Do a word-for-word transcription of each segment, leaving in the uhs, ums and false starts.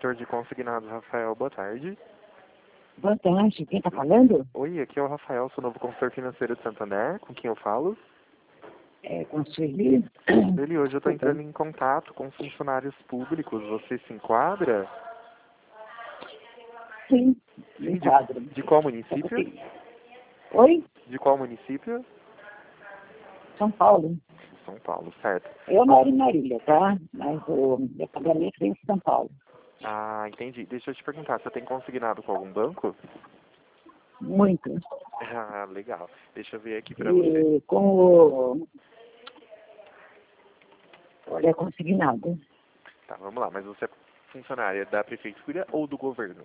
corretor de consignados, Rafael. Boa tarde. Boa tarde, quem está falando? Oi, aqui é o Rafael, sou novo consultor financeiro de Santander. Com quem eu falo? É, com a Sueli. Ele, hoje eu estou entrando em contato com funcionários públicos. Você se enquadra? Sim, Sim, me de, enquadro. de qual município? Oi? De qual município? São Paulo. São Paulo, certo. Eu moro em Marília, tá? Mas o meu pagamento vem de São Paulo. Ah, entendi. Deixa eu te perguntar, você tem consignado com algum banco? Muito. Ah, legal. Deixa eu ver aqui pra você. E com o... Olha, consignado. Tá, vamos lá. Mas você é funcionária da prefeitura ou do governo?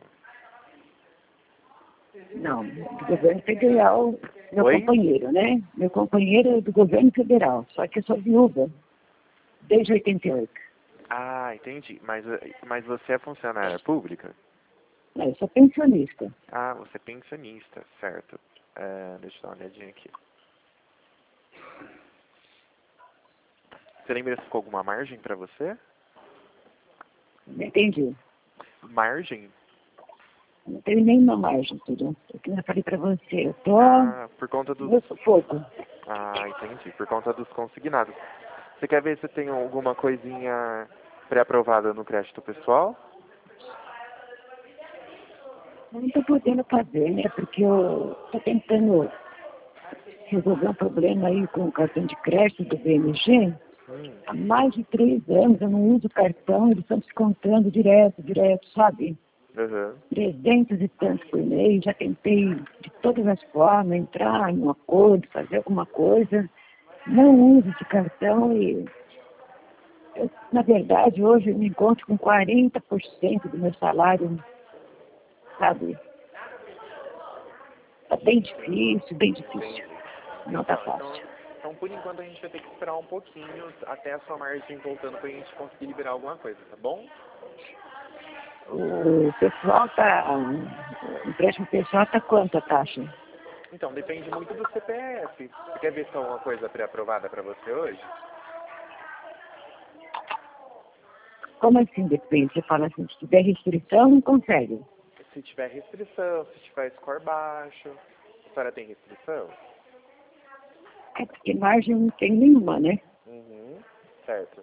Não, do governo federal, meu Oi? companheiro, né? Meu companheiro é do governo federal, só que eu sou viúva, desde oitenta e oito. Ah, entendi. Mas, mas você é funcionária pública? Não, eu sou pensionista. Ah, você é pensionista, certo. É, deixa eu dar uma olhadinha aqui. Você lembra se ficou alguma margem pra você? Não entendi. Margem? Não tenho nenhuma margem, tudo. O que eu falei pra você, eu tô Ah, por conta dos... no sufoco. Ah, entendi. Por conta dos consignados. Você quer ver se tem alguma coisinha pré-aprovada no crédito pessoal? Eu não tô podendo fazer, né? Porque eu tô tentando resolver um problema aí com o cartão de crédito do B M G. Hum, Há mais de três anos eu não uso cartão, eles estão descontando direto, direto, sabe? uhum. trezentos e tantos por mês, já tentei de todas as formas entrar em um acordo, fazer alguma coisa. Não uso esse cartão e, eu, na verdade, hoje eu me encontro com quarenta por cento do meu salário, sabe? Tá bem difícil, bem difícil. Não tá Então, então, fácil. então, por enquanto, a gente vai ter que esperar um pouquinho até a sua margem voltando pra gente conseguir liberar alguma coisa, tá bom? O pessoal tá, o empréstimo pessoal tá quanto a taxa? Então, depende muito do C P F. Você quer ver se tem alguma coisa pré-aprovada pra você hoje? Como assim depende? Você fala assim, se tiver restrição, não consegue. Se tiver restrição, se tiver score baixo. A senhora tem restrição? É porque margem não tem nenhuma, né? Uhum, certo.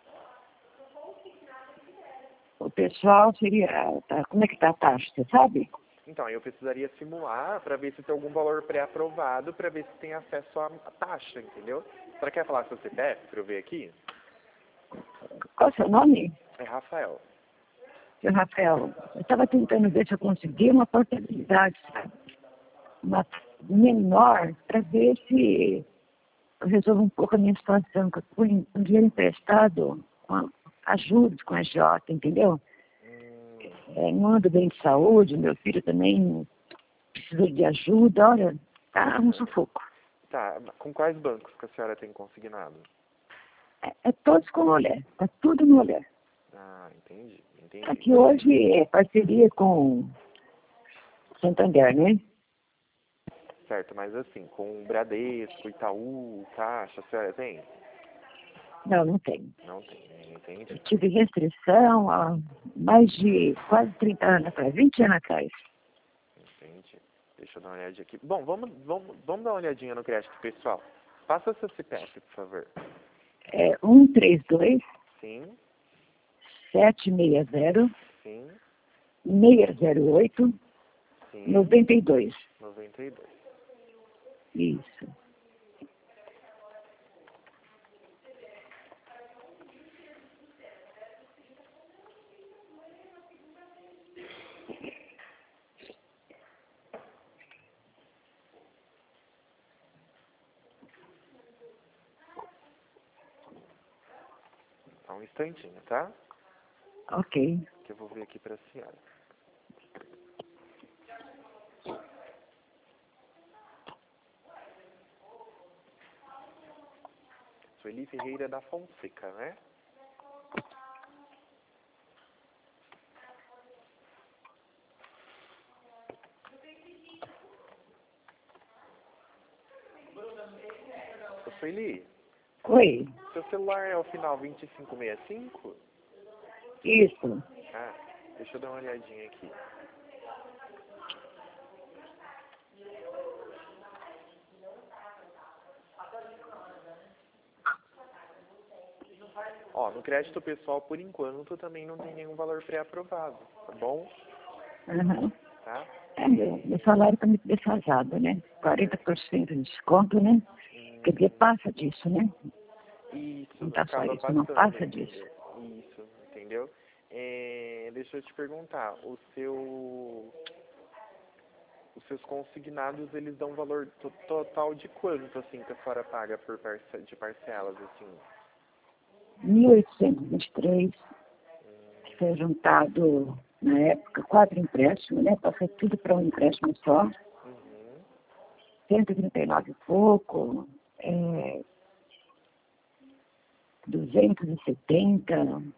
O pessoal seria, tá, como é que tá a taxa, você sabe? Então, eu precisaria simular para ver se tem algum valor pré-aprovado, para ver se tem acesso à à taxa, entendeu? Você quer falar seu C P F para eu ver aqui? Qual é o seu nome? É Rafael. Seu Rafael. Eu estava tentando ver se eu conseguia uma portabilidade, sabe? Uma menor, para ver se eu resolvo um pouco a minha situação, que eu fui um dinheiro emprestado com a ajuda com a Jota, entendeu? Hum, É, não ando bem de saúde, meu filho também precisa de ajuda, olha, tá um sufoco. tá, com quais bancos que a senhora tem consignado? É, é todos com olhar, tá tudo no olhar. Ah, entendi, entendi. Aqui hoje é parceria com Santander, né? Certo, mas assim, com o Bradesco, Itaú, Caixa, a senhora tem? Não, não tem. Não tem, entendi. Eu tive restrição há mais de quase trinta anos atrás, vinte anos atrás. Entendi. Deixa eu dar uma olhadinha aqui. Bom, vamos, vamos, vamos dar uma olhadinha no crédito pessoal. Passa seu C P F, por favor. É um três dois, Sim, sete seis zero, sim, seis zero oito, sim. noventa e dois. noventa e dois. Isso. Só um instantinho, tá? Ok. Que eu vou ver aqui pra senhora. Sueli Ferreira da Fonseca, né? Ô, Sueli, Oi. seu celular é o final vinte e cinco sessenta e cinco? Isso. Ah, Deixa eu dar uma olhadinha aqui. Ó, no crédito pessoal, por enquanto, também não tem nenhum valor pré-aprovado, tá bom? Aham. Tá? É, meu, meu salário está muito defasado, né? quarenta por cento de desconto, né? Quer dizer, passa disso, né? Isso, Não tá só acaba isso, não passando, passa disso. entendeu? Isso, entendeu? É, deixa eu te perguntar, o seu... Os seus consignados, eles dão valor to- total de quanto, assim, que a senhora paga por parce de parcelas, assim? mil oitocentos e vinte e três, que foi juntado, na época, quatro empréstimos, né? Passei tudo para um empréstimo só. Uhum. cento e trinta e nove e pouco, é, duzentos e setenta,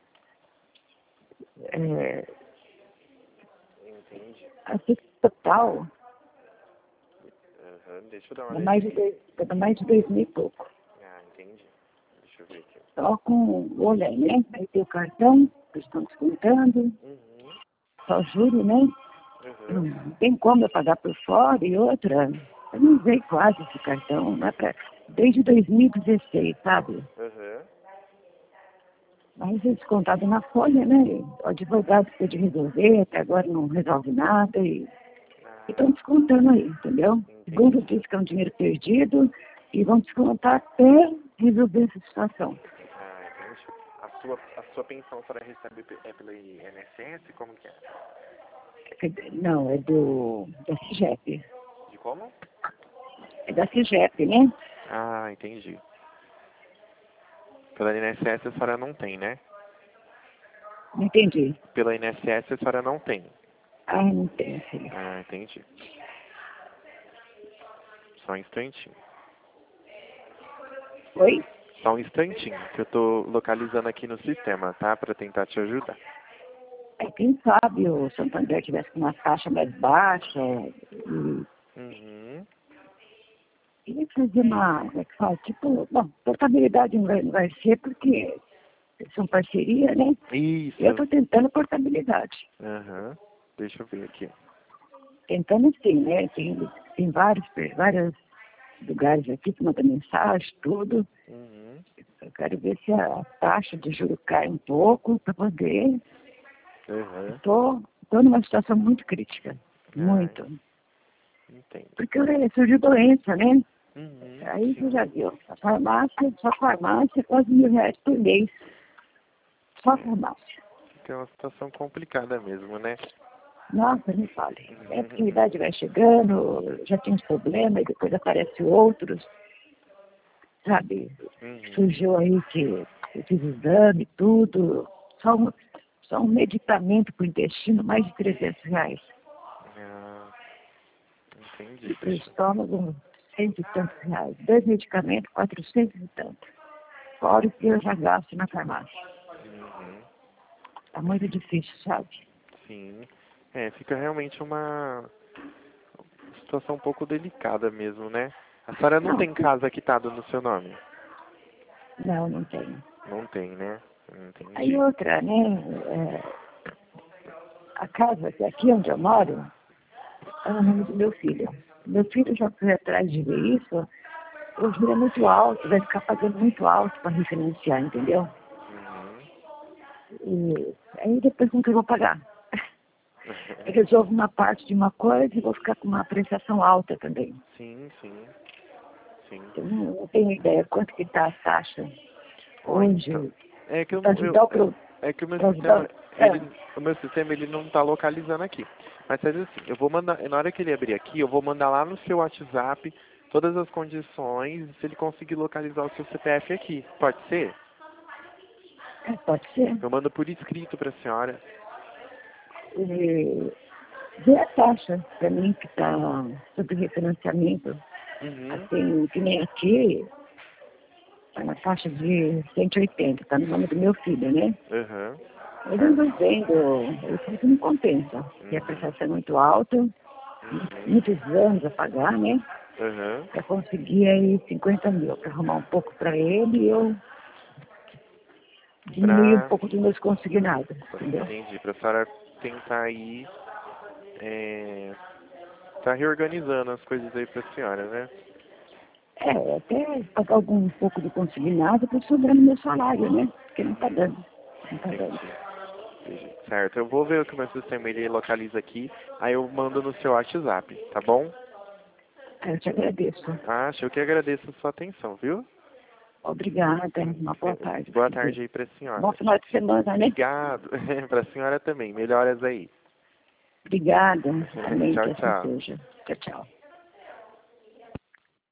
é, Entendi. assim, total, Uhum. Deixa eu dar uma dá mais de olhadinha. dois, dá mais de dois mil e pouco. Ah, entendi. Deixa eu ver aqui. Só com o olhar, né? Aí tem o cartão, que estão descontando, Uhum. só juro, né? Uhum. Não tem como eu pagar por fora e outra. Eu não usei quase esse cartão, não é pra, desde dois mil e dezesseis, sabe? Uhum. Mas é descontado na folha, né? O advogado pôde resolver, até agora não resolve nada e Ah, estão descontando aí, entendeu? Segundo entendi. diz que é um dinheiro perdido e vão descontar até resolver essa situação. Ah, entendi. A sua, a sua pensão a senhora recebe pe- é pela I N S S? Como que é? Quer dizer, não, é do da CIGEP. De como? É da CIGEP, né? Ah, entendi. Pela I N S S a senhora não tem, né? Não entendi. Pela I N S S a senhora não tem. Ah, não tem, filho. Ah, entendi. Só um instantinho. Oi? Só um instantinho, que eu tô localizando aqui no sistema, tá? Pra tentar te ajudar. É, quem sabe o Santander tivesse com uma taxa mais baixa e Uhum. queria fazer uma, como é que fala? Tipo, bom, portabilidade não vai, não vai ser porque são parceria, né? Isso. Eu estou tentando portabilidade. Aham. Deixa eu ver aqui. Tentando sim, né? Tem, tem vários, vários lugares aqui que mandam mensagem, tudo. Uhum. Eu quero ver se a taxa de juros cai um pouco para poder. Uhum. Estou tô, tô numa situação muito crítica. Ah, Muito. entendo. Porque olha, surgiu doença, né? Uhum. Aí você Sim. já viu. A farmácia, só farmácia, quase mil reais por mês. Só farmácia. Fica uma situação complicada mesmo, né? Nossa, me fale. É porque a Uhum. idade vai chegando, já tem uns problemas, e depois aparecem outros. Sabe? Uhum. Surgiu aí que eu fiz exame, tudo. Só um, só um medicamento para o intestino, mais de trezentos reais. Ah, entendi. E para o Deixa. estômago, cento e tantos reais. Dois medicamentos, quatrocentos e tanto. Fora o que eu já gasto na farmácia. Uhum. Tá muito difícil, sabe? Sim. É, fica realmente uma situação um pouco delicada mesmo, né? A senhora não Não, tem casa quitado no seu nome? não, não tenho. Não tem, né? Aí Entendi. outra, né? É, a casa, que aqui onde eu moro, é o nome do meu filho. Meu filho já foi atrás de ver isso. O juro é muito alto, vai ficar pagando muito alto para refinanciar, entendeu? Uhum. E aí depois nunca vou pagar. Eu resolvo uma parte de uma coisa e vou ficar com uma apreciação alta também. Sim, sim. Sim. Eu não, não tenho ideia quanto que está a taxa Ó, então, hoje é que eu para não, eu, ajudar o pro, é que o meu para ajudar sistema, o, é, ele, o meu sistema ele não tá localizando aqui. Mas faz assim, eu vou mandar, na hora que ele abrir aqui, eu vou mandar lá no seu WhatsApp todas as condições, se ele conseguir localizar o seu C P F aqui. Pode ser? é, pode ser. Eu mando por escrito para a senhora. E ver a taxa para mim que está sobre refinanciamento. Uhum. Assim, que nem aqui, está na faixa de cento e oitenta, está no nome do meu filho, né? Uhum. Ele andou vendo, ele falou que não compensa, que a Uhum. prestação é muito alta, Uhum. muitos anos a pagar, né? Uhum. Para conseguir aí cinquenta mil, para arrumar um pouco para ele e eu diminuir pra... um pouco dos meus consignados, entendeu? Entendi, pra senhora tentar aí, é, tá reorganizando as coisas aí pra senhora, né? É, até pagar algum um pouco do consignado para sobrar no meu salário, né? Porque não tá dando. Não tá dando. Entendi. Entendi. Certo, eu vou ver o que o meu sistema ele localiza aqui, aí eu mando no seu WhatsApp, tá bom? Ah, eu te agradeço. Acho, eu que agradeço a sua atenção, viu? Obrigada. Uma boa tarde. Boa tarde aí pra senhora. Bom final de semana, né? Obrigado. Pra senhora também. Melhoras aí. Obrigada. Amém, Tchau, que assim tchau. seja. Tchau, tchau.